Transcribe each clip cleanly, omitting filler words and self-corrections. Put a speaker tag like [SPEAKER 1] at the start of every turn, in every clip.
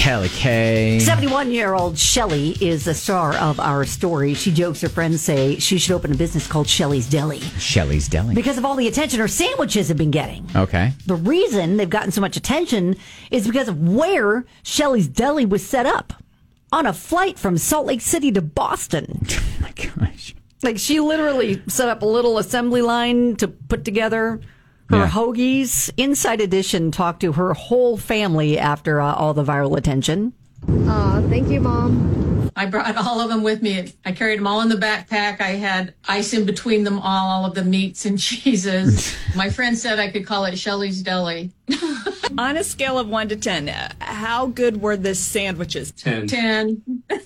[SPEAKER 1] Kelly Kay.
[SPEAKER 2] 71-year-old Shelly is the star of our story. She jokes her friends say she should open a business called Shelly's Deli.
[SPEAKER 1] Shelly's Deli.
[SPEAKER 2] Because of all the attention her sandwiches have been getting.
[SPEAKER 1] Okay.
[SPEAKER 2] The reason they've gotten so much attention is because of where Shelly's Deli was set up. On a flight from Salt Lake City to Boston.
[SPEAKER 1] Oh, my gosh.
[SPEAKER 2] Like, she literally set up a little assembly line to put together her hoagies. Inside Edition talked to her whole family after all the viral attention.
[SPEAKER 3] Thank you, Mom.
[SPEAKER 4] I brought all of them with me. I carried them all in the backpack. I had ice in between them all of the meats and cheeses. My friend said I could call it Shelly's Deli.
[SPEAKER 5] On a scale of 1 to 10, how good were the sandwiches?
[SPEAKER 4] 10.
[SPEAKER 3] 10.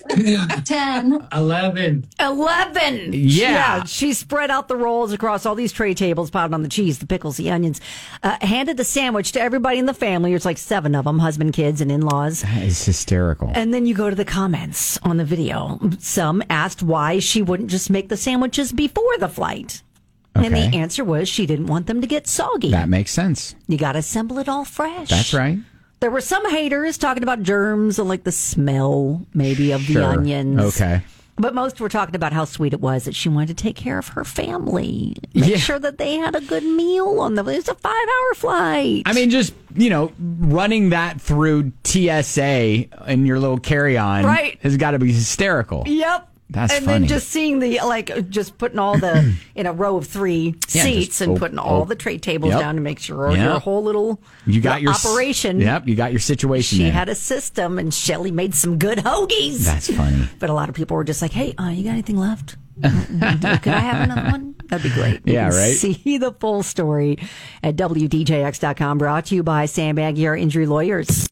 [SPEAKER 4] 11.
[SPEAKER 2] 11!
[SPEAKER 1] Yeah.
[SPEAKER 2] She spread out the rolls across all these tray tables, piled on the cheese, the pickles, the onions, handed the sandwich to everybody in the family. There's like 7 of them, husband, kids, and in-laws.
[SPEAKER 1] That is hysterical.
[SPEAKER 2] And then you go to the comments on the video. Some asked why she wouldn't just make the sandwiches before the flight.
[SPEAKER 1] Okay.
[SPEAKER 2] And the answer was she didn't want them to get soggy.
[SPEAKER 1] That makes sense.
[SPEAKER 2] You got to assemble it all fresh.
[SPEAKER 1] That's right.
[SPEAKER 2] There were some haters talking about germs and like the smell maybe of the onions.
[SPEAKER 1] Okay.
[SPEAKER 2] But most were talking about how sweet it was that she wanted to take care of her family. Make sure that they had a good meal on the... It's a 5-hour flight.
[SPEAKER 1] I mean, just, running that through TSA in your little carry-on has got to be hysterical.
[SPEAKER 2] Yep.
[SPEAKER 1] That's
[SPEAKER 2] and
[SPEAKER 1] funny.
[SPEAKER 2] then just seeing just putting all the, in a row of 3 seats and putting all the tray tables down to make sure your whole little operation.
[SPEAKER 1] Yep, you got your situation
[SPEAKER 2] She
[SPEAKER 1] there.
[SPEAKER 2] had a system, and Shelly made some good hoagies.
[SPEAKER 1] That's funny.
[SPEAKER 2] But a lot of people were just like, hey, you got anything left? Could I have another one? That'd be great.
[SPEAKER 1] Yeah, right?
[SPEAKER 2] See the full story at WDJX.com, brought to you by Sandbag Your Injury Lawyers.